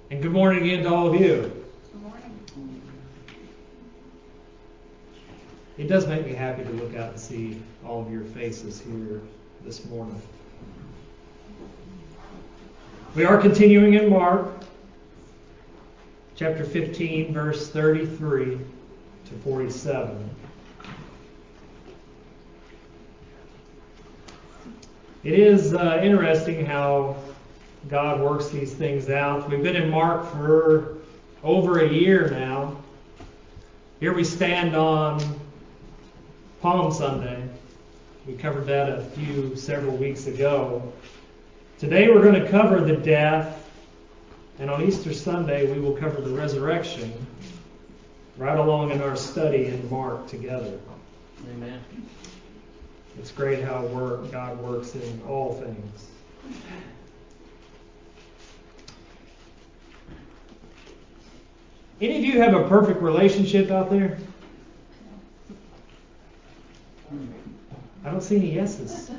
And good morning again to all of you. Good morning. It does make me happy to look out and see all of your faces here this morning. We are continuing in Mark, chapter 15, verse 33 to 47. It is interesting how God works these things out. We've been in Mark for over a year now. Here we stand on Palm Sunday. We covered that several weeks ago. Today we're going to cover the death, and on Easter Sunday we will cover the resurrection, right along in our study in Mark together. Amen. It's great how God works in all things. Any of you have a perfect relationship out there? I don't see any yeses.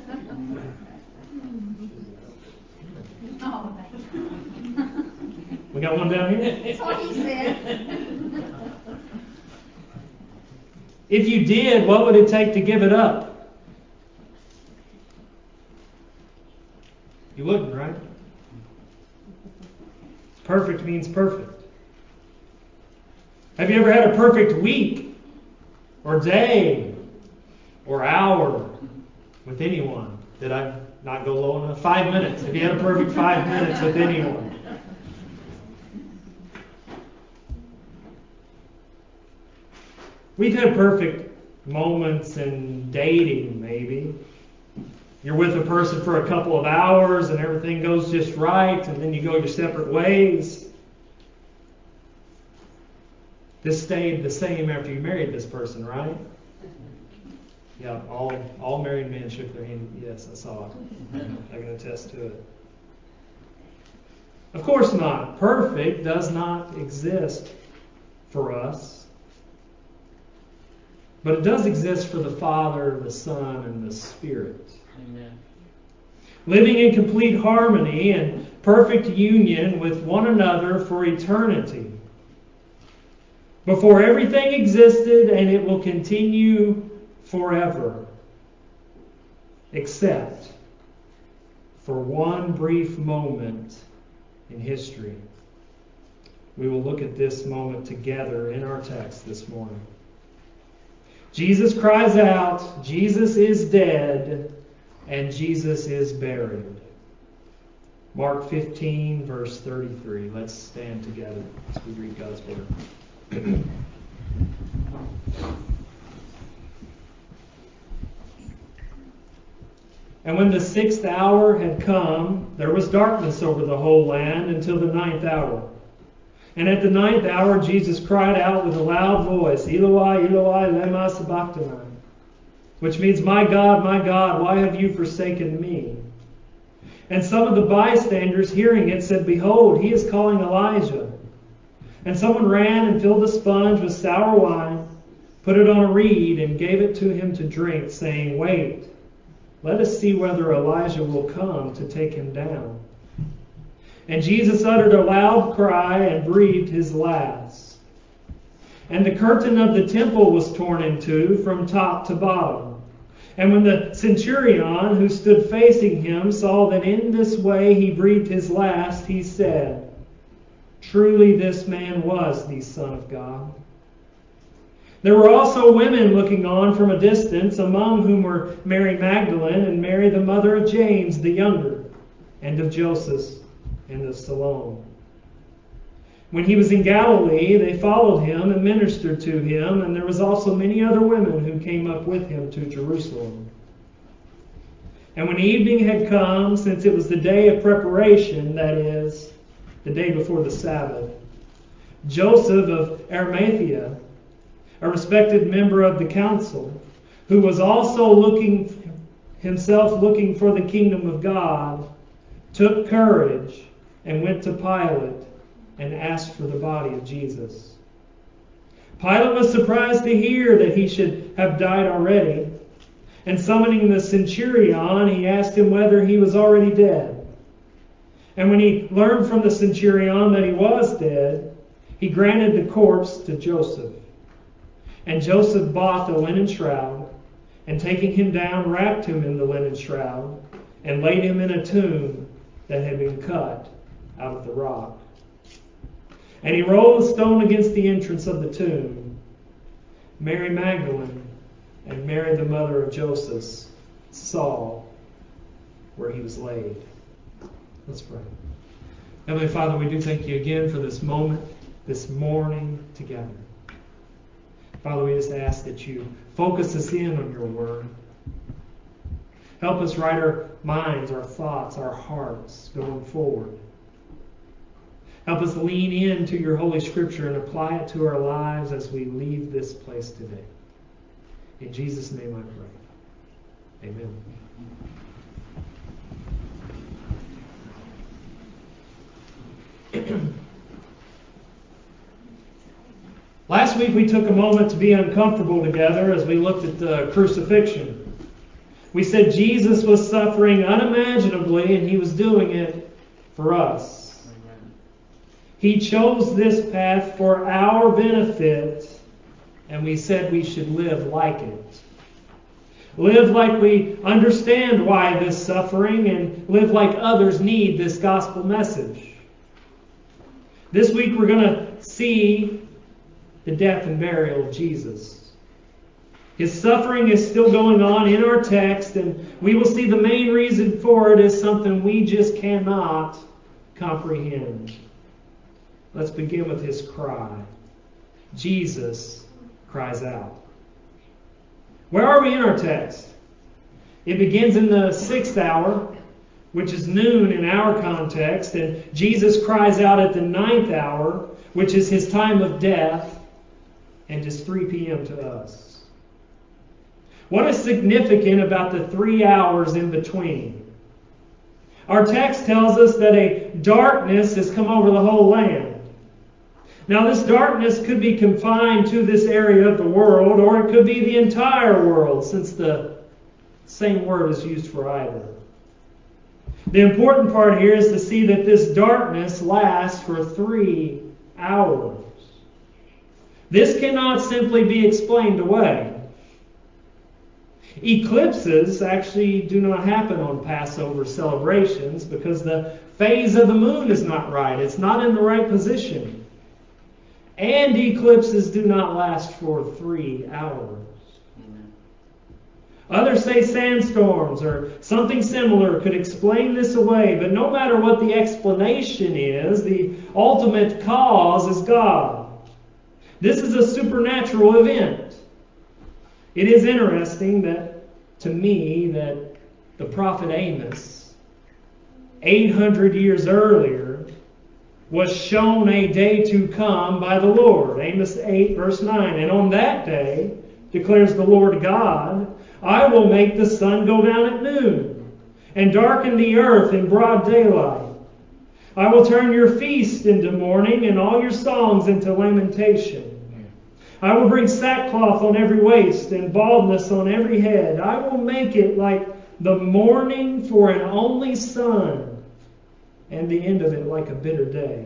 We got one down here? That's what he said. If you did, what would it take to give it up? You wouldn't, right? Perfect means perfect. Have you ever had a perfect week or day or hour with anyone? Did I not go low enough? 5 minutes. Have you had a perfect 5 minutes with anyone? We've had perfect moments in dating, maybe. You're with a person for a couple of hours and everything goes just right, and then you go your separate ways. This stayed the same after you married this person, right? Yeah, all married men shook their hand. Yes, I saw it. I can attest to it. Of course not. Perfect does not exist for us. But it does exist for the Father, the Son, and the Spirit. Amen. Living in complete harmony and perfect union with one another for eternity. Before everything existed, and it will continue forever. Except for one brief moment in history. We will look at this moment together in our text this morning. Jesus cries out, Jesus is dead, and Jesus is buried. Mark 15, verse 33. Let's stand together as we read God's Word. And when the 6th hour had come, there was darkness over the whole land until the 9th hour. And at the 9th hour, Jesus cried out with a loud voice, Eloi, Eloi, lema sabachthani, which means, my God, why have you forsaken me? And some of the bystanders hearing it said, Behold, he is calling Elijah. And someone ran and filled a sponge with sour wine, put it on a reed, and gave it to him to drink, saying, Wait, let us see whether Elijah will come to take him down. And Jesus uttered a loud cry and breathed his last. And the curtain of the temple was torn in two from top to bottom. And when the centurion who stood facing him saw that in this way he breathed his last, he said, Truly this man was the Son of God. There were also women looking on from a distance, among whom were Mary Magdalene and Mary the mother of James the younger, and of Joseph and of Salome. When he was in Galilee, they followed him and ministered to him, and there was also many other women who came up with him to Jerusalem. And when evening had come, since it was the day of preparation, that is, the day before the Sabbath, Joseph of Arimathea, a respected member of the council, who was also looking for the kingdom of God, took courage and went to Pilate and asked for the body of Jesus. Pilate was surprised to hear that he should have died already, and summoning the centurion, he asked him whether he was already dead. And when he learned from the centurion that he was dead, he granted the corpse to Joseph. And Joseph bought the linen shroud, and taking him down, wrapped him in the linen shroud, and laid him in a tomb that had been cut out of the rock. And he rolled a stone against the entrance of the tomb. Mary Magdalene and Mary, the mother of Joseph, saw where he was laid. Let's pray. Heavenly Father, we do thank you again for this moment, this morning together. Father, we just ask that you focus us in on your word. Help us write our minds, our thoughts, our hearts going forward. Help us lean into your Holy Scripture and apply it to our lives as we leave this place today. In Jesus' name I pray. Amen. Last week we took a moment to be uncomfortable together as we looked at the crucifixion. We said Jesus was suffering unimaginably and he was doing it for us. Amen. He chose this path for our benefit, and we said we should live like it. Live like we understand why this suffering, and live like others need this gospel message. This week we're going to see the death and burial of Jesus. His suffering is still going on in our text, and we will see the main reason for it is something we just cannot comprehend. Let's begin with his cry. Jesus cries out. Where are we in our text? It begins in the 6th hour, which is noon in our context, and Jesus cries out at the 9th hour, which is his time of death, and is 3 p.m. to us. What is significant about the 3 hours in between? Our text tells us that a darkness has come over the whole land. Now, this darkness could be confined to this area of the world, or it could be the entire world, since the same word is used for either. The important part here is to see that this darkness lasts for 3 hours. This cannot simply be explained away. Eclipses actually do not happen on Passover celebrations because the phase of the moon is not right. It's not in the right position. And eclipses do not last for 3 hours. Amen. Others say sandstorms or something similar could explain this away, but no matter what the explanation is, the ultimate cause is God. This is a supernatural event. It is interesting to me that the prophet Amos, 800 years earlier, was shown a day to come by the Lord. Amos 8, verse 9. And on that day, declares the Lord God, I will make the sun go down at noon, and darken the earth in broad daylight. I will turn your feast into mourning, and all your songs into lamentation. I will bring sackcloth on every waist, and baldness on every head. I will make it like the mourning for an only son, and the end of it like a bitter day.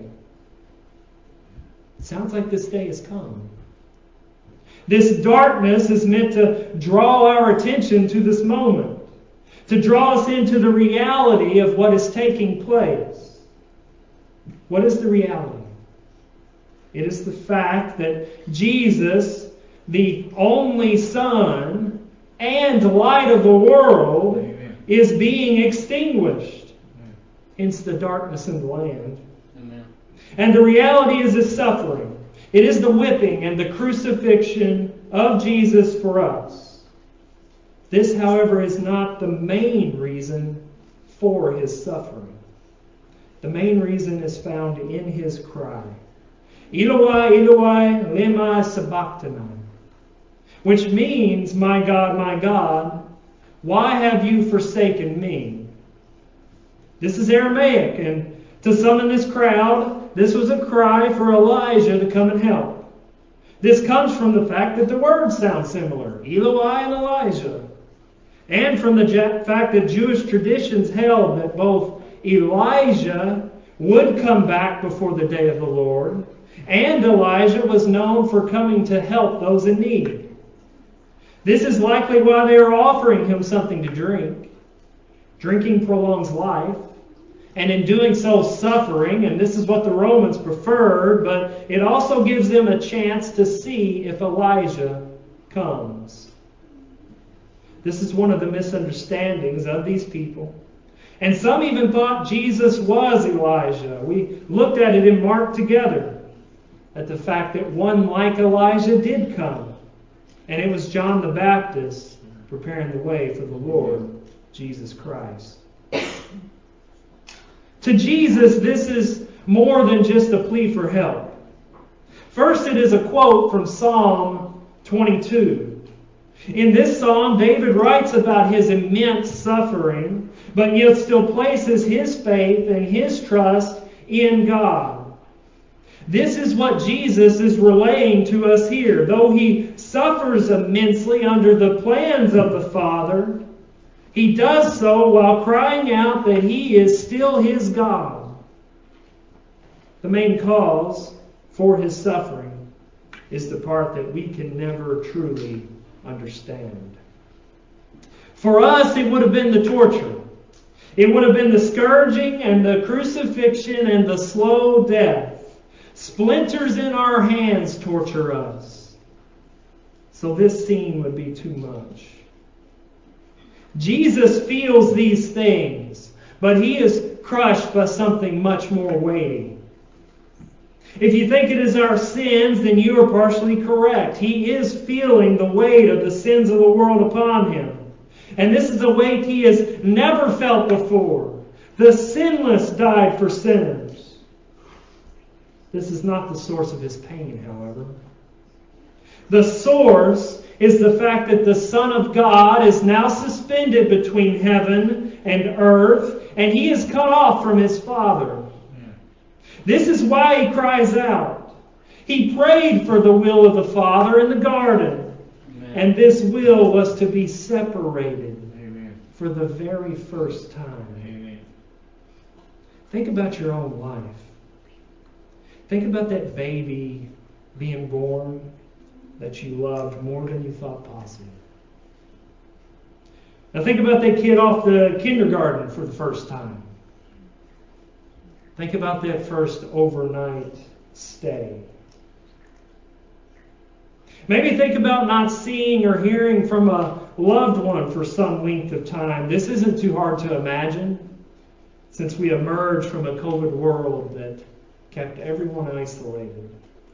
It sounds like this day has come. This darkness is meant to draw our attention to this moment, to draw us into the reality of what is taking place. What is the reality? It is the fact that Jesus, the only Son and light of the world, Amen, is being extinguished. Amen. Hence the darkness in the land. Amen. And the reality is his suffering. It is the whipping and the crucifixion of Jesus for us. This, however, is not the main reason for his suffering. The main reason is found in his cry. Eloi, Eloi, lema sabachthani, which means, my God, why have you forsaken me? This is Aramaic, and to some in this crowd, this was a cry for Elijah to come and help. This comes from the fact that the words sound similar, Eloi and Elijah, and from the fact that Jewish traditions held that both Elijah would come back before the day of the Lord, and Elijah was known for coming to help those in need. This is likely why they are offering him something to drink. Drinking prolongs life, and in doing so suffering, and this is what the Romans preferred, but it also gives them a chance to see if Elijah comes. This is one of the misunderstandings of these people. And some even thought Jesus was Elijah. We looked at it in Mark together, at the fact that one like Elijah did come. And it was John the Baptist preparing the way for the Lord Jesus Christ. To Jesus, this is more than just a plea for help. First, it is a quote from Psalm 22. In this psalm, David writes about his immense suffering, but yet still places his faith and his trust in God. This is what Jesus is relaying to us here. Though he suffers immensely under the plans of the Father, he does so while crying out that he is still his God. The main cause for his suffering is the part that we can never truly understand. For us, it would have been the torture. It would have been the scourging and the crucifixion and the slow death. Splinters in our hands torture us. So this scene would be too much. Jesus feels these things, but he is crushed by something much more weighty. If you think it is our sins, then you are partially correct. He is feeling the weight of the sins of the world upon him. And this is a weight he has never felt before. The sinless died for sinners. This is not the source of his pain, however. The source is the fact that the Son of God is now suspended between heaven and earth, and he is cut off from his Father. This is why he cries out. He prayed for the will of the Father in the garden, and this will was to be separated for the very first time. Think about your own life. Think about that baby being born that you loved more than you thought possible. Now think about that kid off the kindergarten for the first time. Think about that first overnight stay. Maybe think about not seeing or hearing from a loved one for some length of time. This isn't too hard to imagine, since we emerged from a COVID world that kept everyone isolated.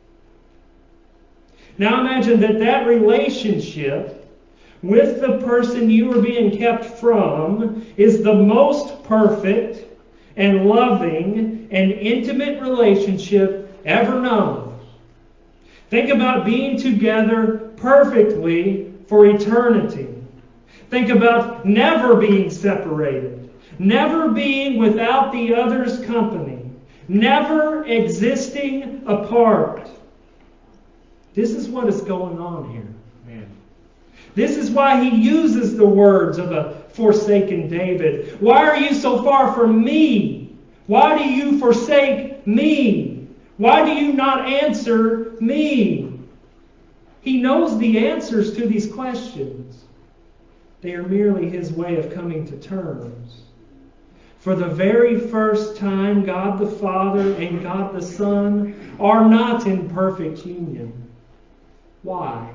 Now imagine that relationship with the person you are being kept from is the most perfect and loving and intimate relationship ever known. Think about being together perfectly for eternity. Think about never being separated, never being without the other's company, never existing apart. This is what is going on here. This is why he uses the words of a forsaken David. Why are you so far from me? Why do you forsake me? Why do you not answer me? He knows the answers to these questions. They are merely his way of coming to terms. For the very first time, God the Father and God the Son are not in perfect union. Why?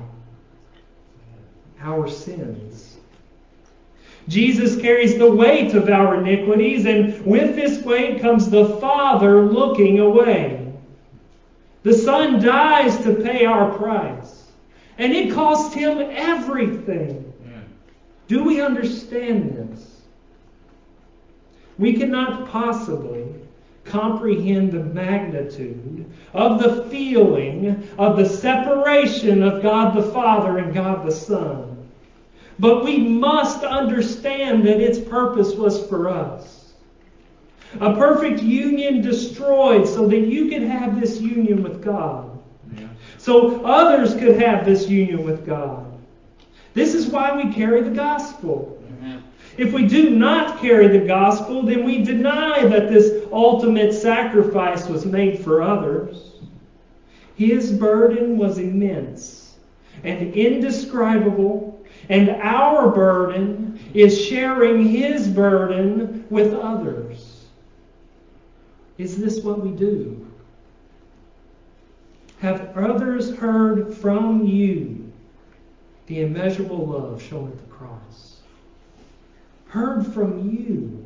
Our sins. Jesus carries the weight of our iniquities, and with this weight comes the Father looking away. The Son dies to pay our price, and it cost him everything. Do we understand this? We cannot possibly comprehend the magnitude of the feeling of the separation of God the Father and God the Son. But we must understand that its purpose was for us. A perfect union destroyed so that you could have this union with God. So others could have this union with God. This is why we carry the gospel. If we do not carry the gospel, then we deny that this ultimate sacrifice was made for others. His burden was immense and indescribable, and our burden is sharing His burden with others. Is this what we do? Have others heard from you the immeasurable love shown at the cross? Heard from you.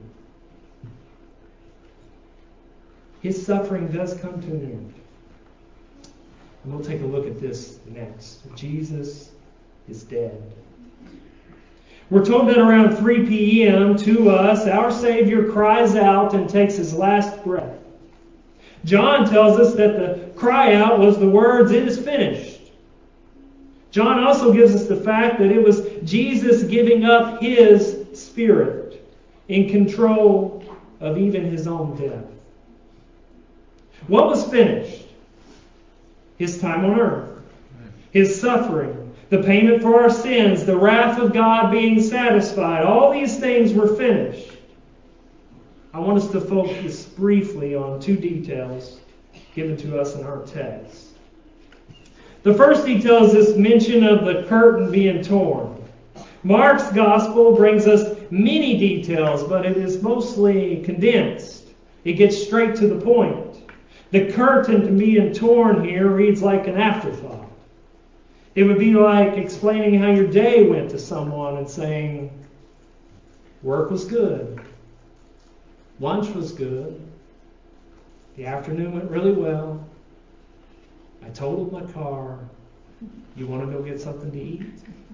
His suffering does come to an end. And we'll take a look at this next. Jesus is dead. We're told that around 3 p.m. to us, our Savior cries out and takes His last breath. John tells us that the cry out was the words, "It is finished." John also gives us the fact that it was Jesus giving up His Spirit in control of even His own death. What was finished? His time on earth, His suffering, the payment for our sins, the wrath of God being satisfied. All these things were finished. I want us to focus briefly on two details given to us in our text. The first detail is this mention of the curtain being torn. Mark's gospel brings us many details, but it is mostly condensed. It gets straight to the point. The curtain being torn here reads like an afterthought. It would be like explaining how your day went to someone and saying, work was good, lunch was good, the afternoon went really well, I totaled my car, you want to go get something to eat?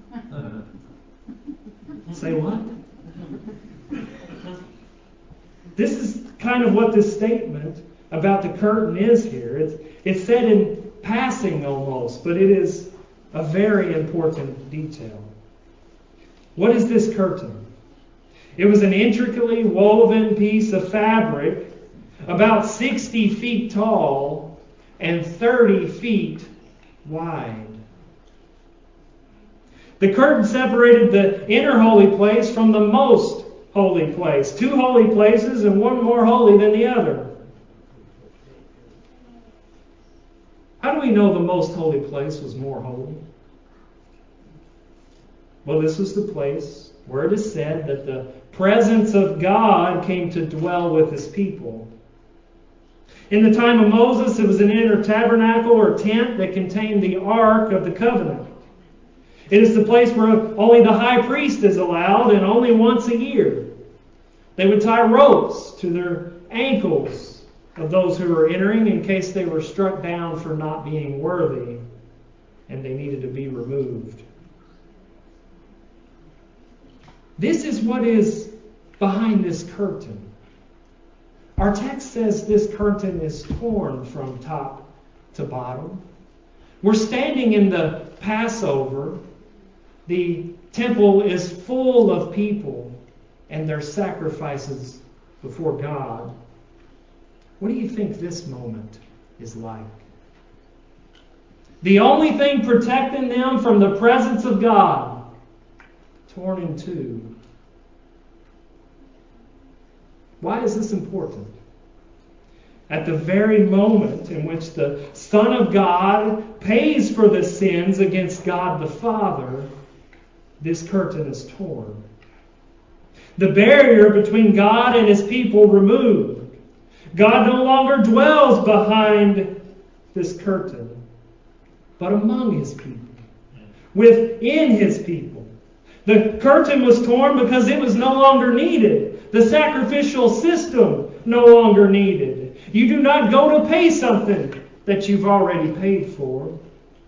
Say what? This is kind of what this statement about the curtain is here. It's said in passing almost, but it is a very important detail. What is this curtain? It was an intricately woven piece of fabric about 60 feet tall and 30 feet wide. The curtain separated the inner holy place from the most holy place. Two holy places and one more holy than the other. How do we know the most holy place was more holy? Well, this was the place where it is said that the presence of God came to dwell with His people. In the time of Moses, it was an inner tabernacle or tent that contained the Ark of the Covenant. It is the place where only the high priest is allowed, and only once a year. They would tie ropes to their ankles of those who were entering in case they were struck down for not being worthy and they needed to be removed. This is what is behind this curtain. Our text says this curtain is torn from top to bottom. We're standing in the Passover. The temple is full of people and their sacrifices before God. What do you think this moment is like? The only thing protecting them from the presence of God, torn in two. Why is this important? At the very moment in which the Son of God pays for the sins against God the Father, this curtain is torn. The barrier between God and His people removed. God no longer dwells behind this curtain, but among His people, within His people. The curtain was torn because it was no longer needed. The sacrificial system no longer needed. You do not go to pay something that you've already paid for.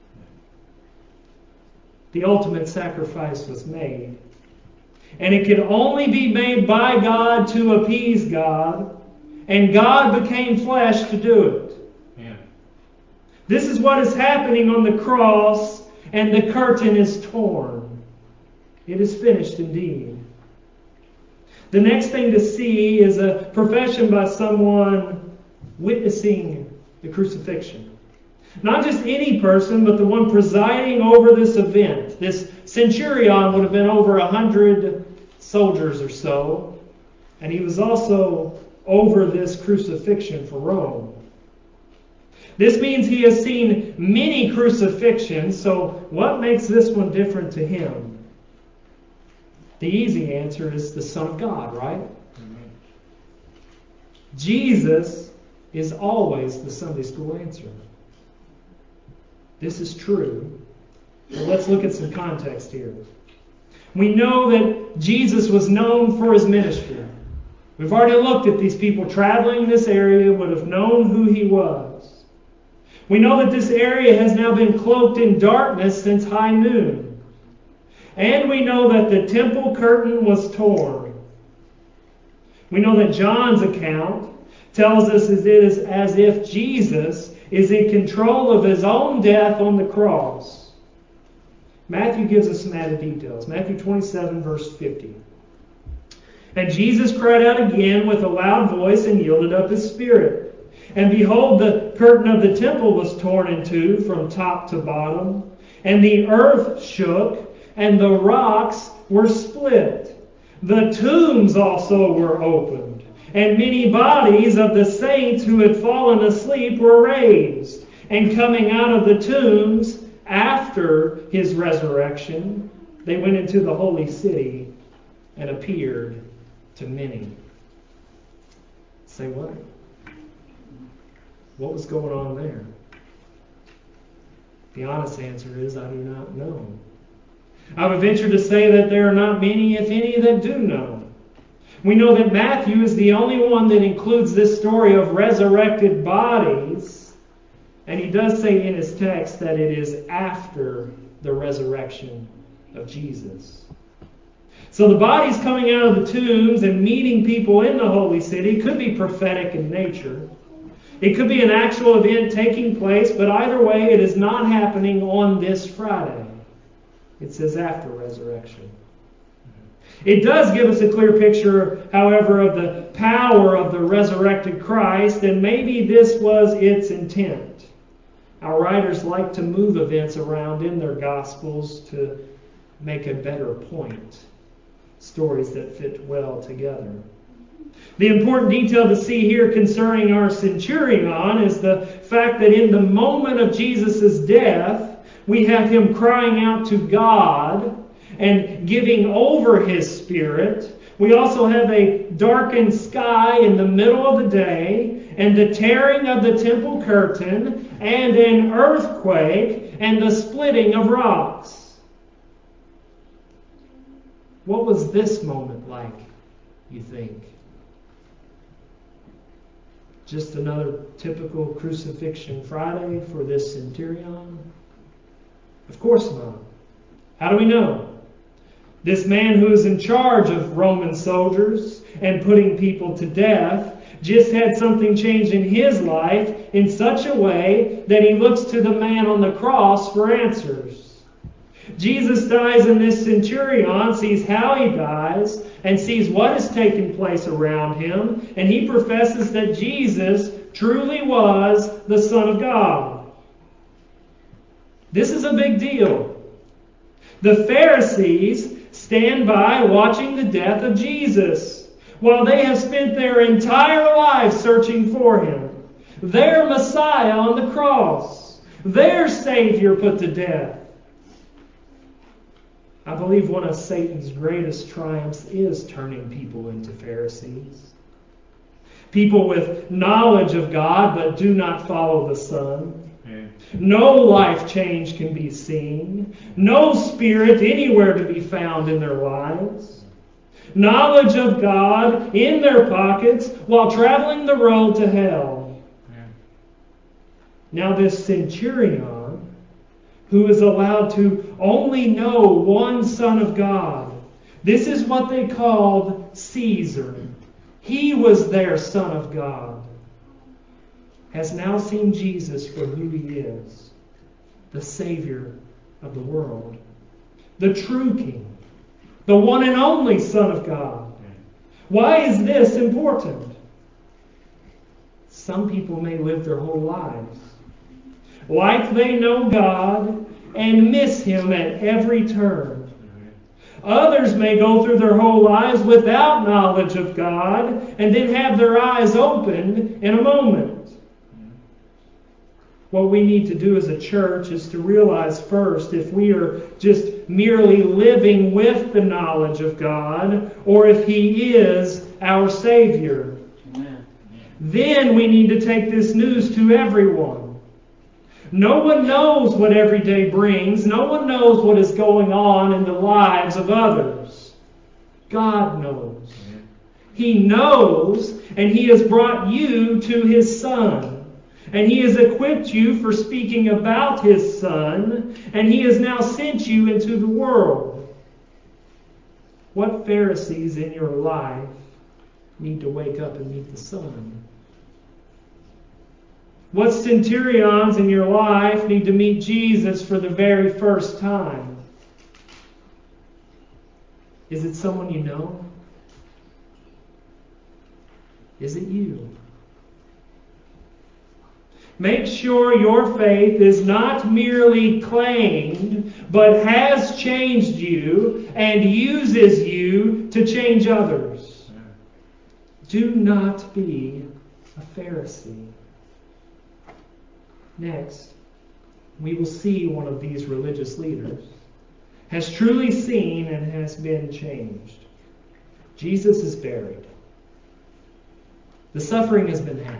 The ultimate sacrifice was made. And it could only be made by God to appease God. And God became flesh to do it. Yeah. This is what is happening on the cross, and the curtain is torn. It is finished indeed. The next thing to see is a profession by someone witnessing the crucifixion. Not just any person, but the one presiding over this event. This centurion would have been over 100 soldiers or so, and he was also over this crucifixion for Rome. This means he has seen many crucifixions, so what makes this one different to him? The easy answer is the Son of God, right? Mm-hmm. Jesus is always the Sunday school answer. This is true. But let's look at some context here. We know that Jesus was known for his ministry. We've already looked at these people traveling this area would have known who he was. We know that this area has now been cloaked in darkness since high noon. And we know that the temple curtain was torn. We know that John's account tells us it is as if Jesus is in control of his own death on the cross. Matthew gives us some added details. Matthew 27, verse 50. And Jesus cried out again with a loud voice and yielded up his spirit. And behold, the curtain of the temple was torn in two from top to bottom, and the earth shook, and the rocks were split. The tombs also were opened, and many bodies of the saints who had fallen asleep were raised. And coming out of the tombs after his resurrection, they went into the holy city and appeared to many. Say what? What was going on there? The honest answer is, I do not know. I would venture to say that there are not many, if any, that do know. We know that Matthew is the only one that includes this story of resurrected bodies, and he does say in his text that it is after the resurrection of Jesus. So the bodies coming out of the tombs and meeting people in the holy city could be prophetic in nature. It could be an actual event taking place, but either way, it is not happening on this Friday. It says after resurrection. It does give us a clear picture, however, of the power of the resurrected Christ, and maybe this was its intent. Our writers like to move events around in their Gospels to make a better point. Stories that fit well together. The important detail to see here concerning our centurion is the fact that in the moment of Jesus' death, we have him crying out to God and giving over his spirit. We also have a darkened sky in the middle of the day, and the tearing of the temple curtain, and an earthquake, and the splitting of rocks. What was this moment like, you think? Just another typical crucifixion Friday for this centurion? Of course not. How do we know? This man who is in charge of Roman soldiers and putting people to death just had something change in his life in such a way that he looks to the man on the cross for answers. Jesus dies, and this centurion sees how he dies and sees what has taken place around him, and he professes that Jesus truly was the Son of God. This is a big deal. The Pharisees stand by watching the death of Jesus, while they have spent their entire lives searching for him. Their Messiah on the cross. Their Savior put to death. I believe one of Satan's greatest triumphs is turning people into Pharisees. People with knowledge of God but do not follow the Son. No life change can be seen. No Spirit anywhere to be found in their lives. Knowledge of God in their pockets while traveling the road to hell. Now this centurion, who is allowed to only know one Son of God. This is what they called Caesar. He was their Son of God. Has now seen Jesus for who he is. The Savior of the world. The true King. The one and only Son of God. Why is this important? Some people may live their whole lives like they know God and miss him at every turn. Others may go through their whole lives without knowledge of God and then have their eyes opened in a moment. What we need to do as a church is to realize first if we are just merely living with the knowledge of God or if He is our Savior. Amen. Then we need to take this news to everyone. No one knows what every day brings. No one knows what is going on in the lives of others. God knows. He knows, and He has brought you to His Son. And He has equipped you for speaking about His Son, and He has now sent you into the world. What Pharisees in your life need to wake up and meet the Son? What centurions in your life need to meet Jesus for the very first time? Is it someone you know? Is it you? Make sure your faith is not merely claimed, but has changed you and uses you to change others. Do not be a Pharisee. Next, we will see one of these religious leaders has truly seen and has been changed. Jesus is buried. The suffering has been had.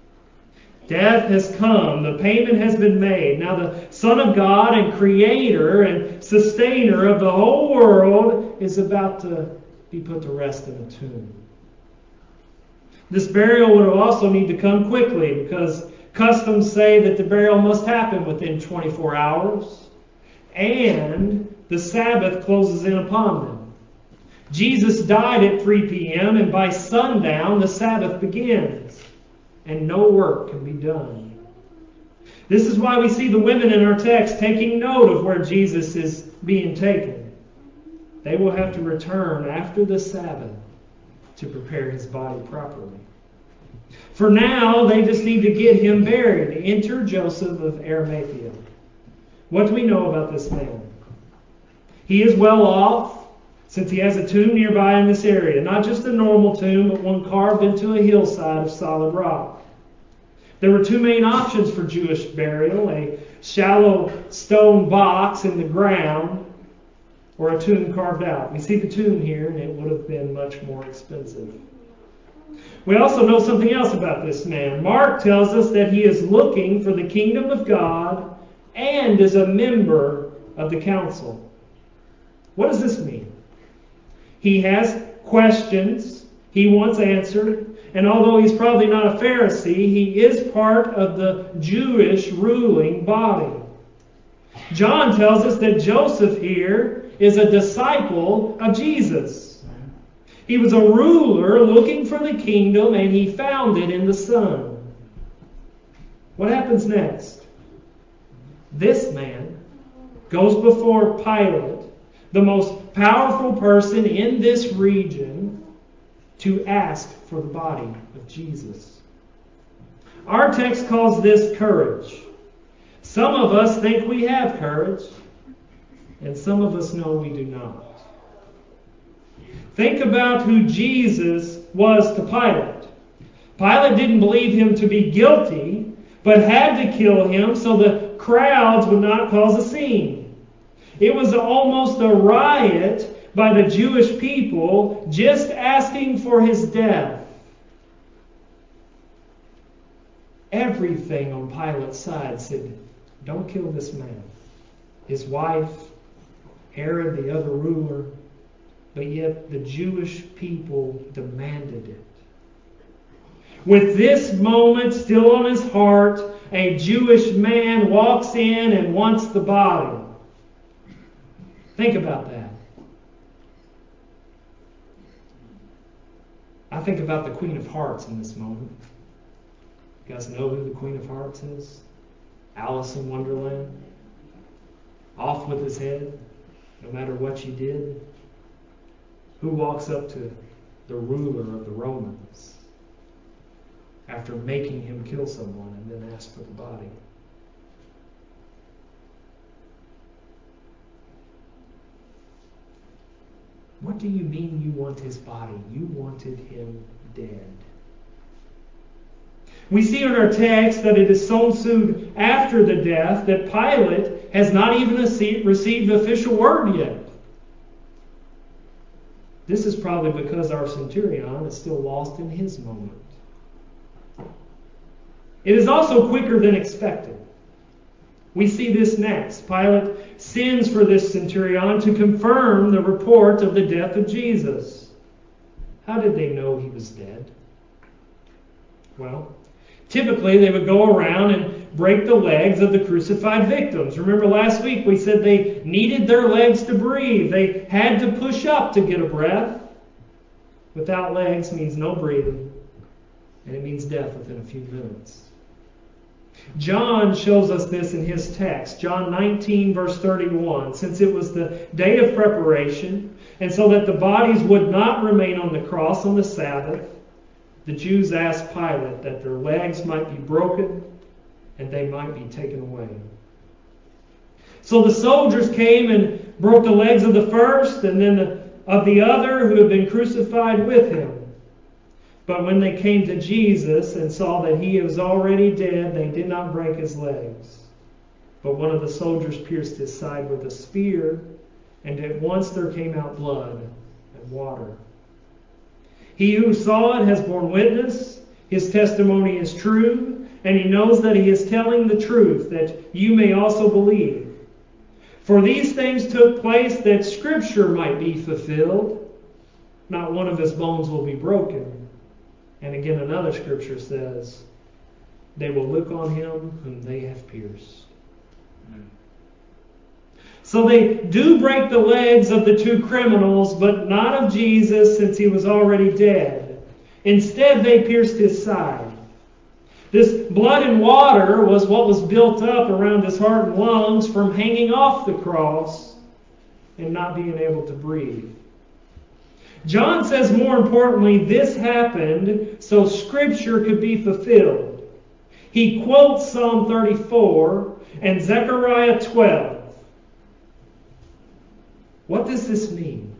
Death has come. The payment has been made. Now the Son of God and Creator and Sustainer of the whole world is about to be put to rest in a tomb. This burial would also need to come quickly because customs say that the burial must happen within 24 hours, and the Sabbath closes in upon them. Jesus died at 3 p.m., and by sundown the Sabbath begins, and no work can be done. This is why we see the women in our text taking note of where Jesus is being taken. They will have to return after the Sabbath to prepare His body properly. For now, they just need to get Him buried. Enter Joseph of Arimathea. What do we know about this man? He is well off, since he has a tomb nearby in this area. Not just a normal tomb, but one carved into a hillside of solid rock. There were two main options for Jewish burial: a shallow stone box in the ground, or a tomb carved out. We see the tomb here, and it would have been much more expensive. We also know something else about this man. Mark tells us that he is looking for the kingdom of God and is a member of the council. What does this mean? He has questions he wants answered, and although he's probably not a Pharisee, he is part of the Jewish ruling body. John tells us that Joseph here is a disciple of Jesus. He was a ruler looking for the kingdom, and he found it in the Son. What happens next? This man goes before Pilate, the most powerful person in this region, to ask for the body of Jesus. Our text calls this courage. Some of us think we have courage, and some of us know we do not. Think about who Jesus was to Pilate. Pilate didn't believe him to be guilty, but had to kill him so the crowds would not cause a scene. It was almost a riot by the Jewish people just asking for his death. Everything on Pilate's side said, don't kill this man. His wife, Herod, the other ruler, but yet the Jewish people demanded it. With this moment still on his heart, a Jewish man walks in and wants the body. Think about that. I think about the Queen of Hearts in this moment. You guys know who the Queen of Hearts is? Alice in Wonderland. Off with his head, no matter what you did. Who walks up to the ruler of the Romans after making him kill someone and then ask for the body? What do you mean you want his body? You wanted him dead. We see in our text that it is so soon after the death that Pilate has not even received official word yet. This is probably because our centurion is still lost in his moment. It is also quicker than expected. We see this next. Pilate sends for this centurion to confirm the report of the death of Jesus. How did they know he was dead? Well, typically they would go around and break the legs of the crucified victims. Remember last week we said they needed their legs to breathe. They had to push up to get a breath. Without legs means no breathing, and it means death within a few minutes. John shows us this in his text, John 19, verse 31. Since it was the day of preparation, and so that the bodies would not remain on the cross on the Sabbath, the Jews asked Pilate that their legs might be broken and they might be taken away. So the soldiers came and broke the legs of the first and then of the other who had been crucified with him. But when they came to Jesus and saw that he was already dead, they did not break his legs. But one of the soldiers pierced his side with a spear, and at once there came out blood and water. He who saw it has borne witness. His testimony is true, and he knows that he is telling the truth, that you may also believe. For these things took place that Scripture might be fulfilled. Not one of his bones will be broken. And again, another Scripture says, they will look on him whom they have pierced. So they do break the legs of the two criminals, but not of Jesus, since he was already dead. Instead, they pierced his side. This blood and water was what was built up around his heart and lungs from hanging off the cross and not being able to breathe. John says, more importantly, this happened so Scripture could be fulfilled. He quotes Psalm 34 and Zechariah 12. What does this mean?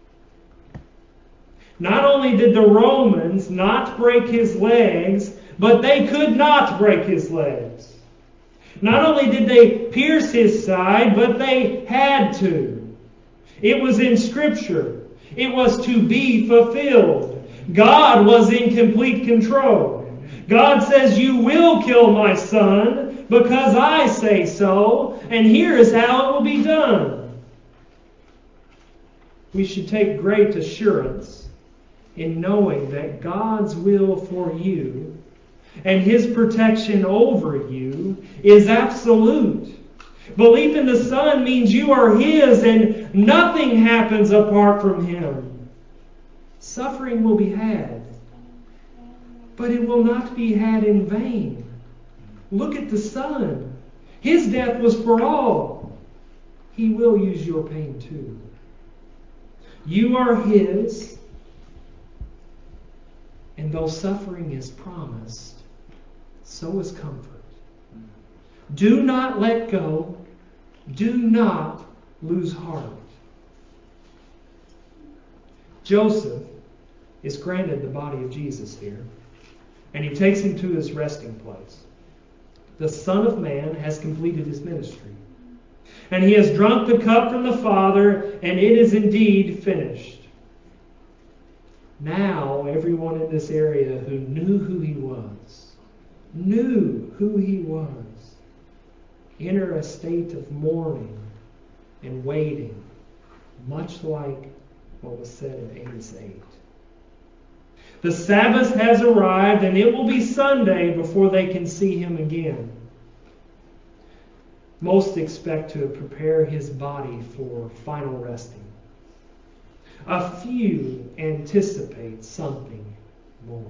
Not only did the Romans not break his legs, but they could not break his legs. Not only did they pierce his side, but they had to. It was in Scripture. It was to be fulfilled. God was in complete control. God says, you will kill my son because I say so, and here is how it will be done. We should take great assurance in knowing that God's will for you and His protection over you is absolute. Belief in the Son means you are His and nothing happens apart from Him. Suffering will be had, but it will not be had in vain. Look at the Son. His death was for all. He will use your pain too. You are His, and though suffering is promised, so is comfort. Do not let go. Do not lose heart. Joseph is granted the body of Jesus here, and he takes him to his resting place. The Son of Man has completed his ministry, and he has drunk the cup from the Father, and it is indeed finished. Now, everyone in this area who knew who he was, enter a state of mourning and waiting, much like what was said in Amos 8. The Sabbath has arrived, and it will be Sunday before they can see him again. Most expect to prepare his body for final resting. A few anticipate something more.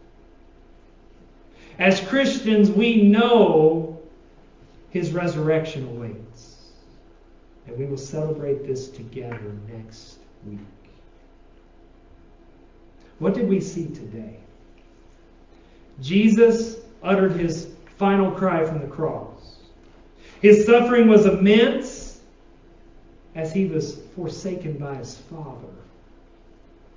As Christians, we know his resurrection awaits. And we will celebrate this together next week. What did we see today? Jesus uttered his final cry from the cross. His suffering was immense as he was forsaken by his Father.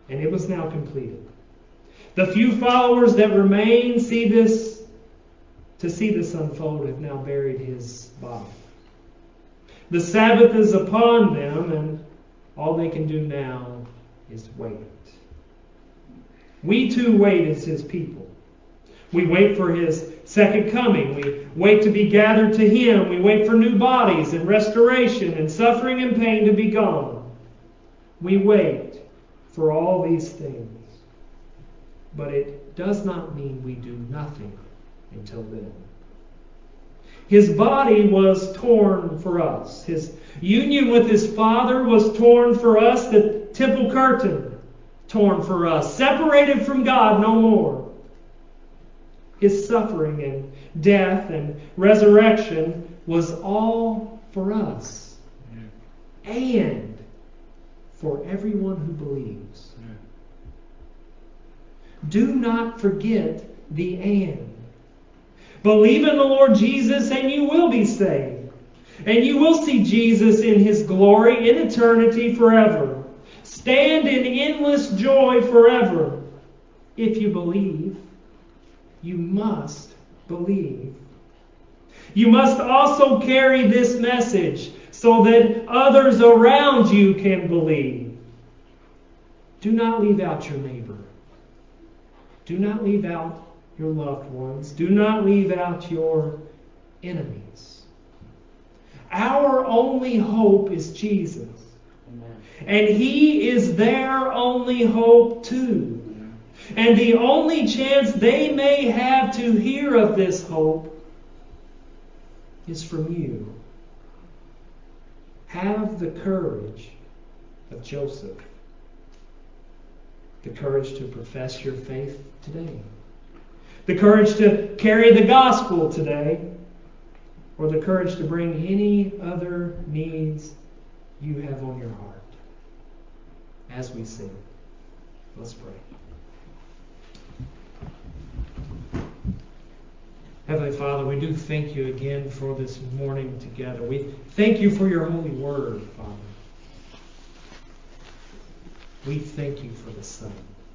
and it was now completed. The few followers that remain see this unfold have now buried his body. The Sabbath is upon them, and all they can do now is wait. We too wait as his people. We wait for his second coming. We wait to be gathered to him. We wait for new bodies and restoration and suffering and pain to be gone. We wait for all these things. But it does not mean we do nothing until then. His body was torn for us. His union with his Father was torn for us. The temple curtain torn for us. Separated from God no more. His suffering and death and resurrection was all for us. Yeah. And for everyone who believes. Yeah. Do not forget the and. Believe in the Lord Jesus and you will be saved. And you will see Jesus in his glory in eternity forever. Stand in endless joy forever. If you believe, you must believe. You must also carry this message so that others around you can believe. Do not leave out your neighbor. Do not leave out your loved ones. Do not leave out your enemies. Our only hope is Jesus. Amen. And he is their only hope too. And the only chance they may have to hear of this hope is from you. Have the courage of Joseph. The courage to profess your faith today. The courage to carry the gospel today. Or the courage to bring any other needs you have on your heart. As we sing, let's pray. Heavenly Father, we do thank you again for this morning together. We thank you for your holy word, Father. We thank you for the Son.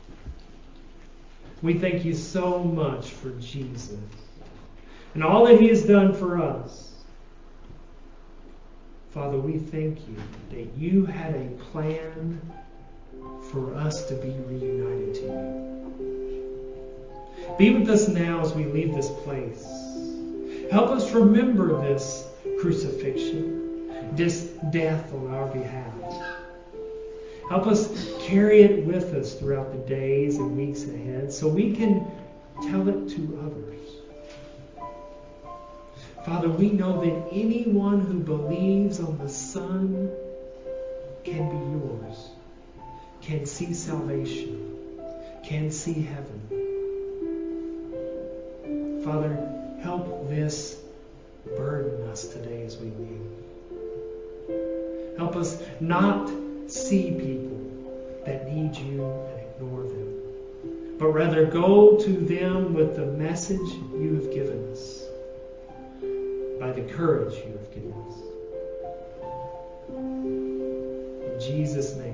We thank you so much for Jesus and all that he has done for us. Father, we thank you that you had a plan for us to be reunited to you. Be with us now as we leave this place. Help us remember this crucifixion, this death on our behalf. Help us carry it with us throughout the days and weeks ahead so we can tell it to others. Father, we know that anyone who believes on the Son can be yours, can see salvation, can see heaven. Father, help this burden us today as we leave. Help us not see people that need you and ignore them, but rather go to them with the message you have given us, by the courage you have given us. In Jesus' name.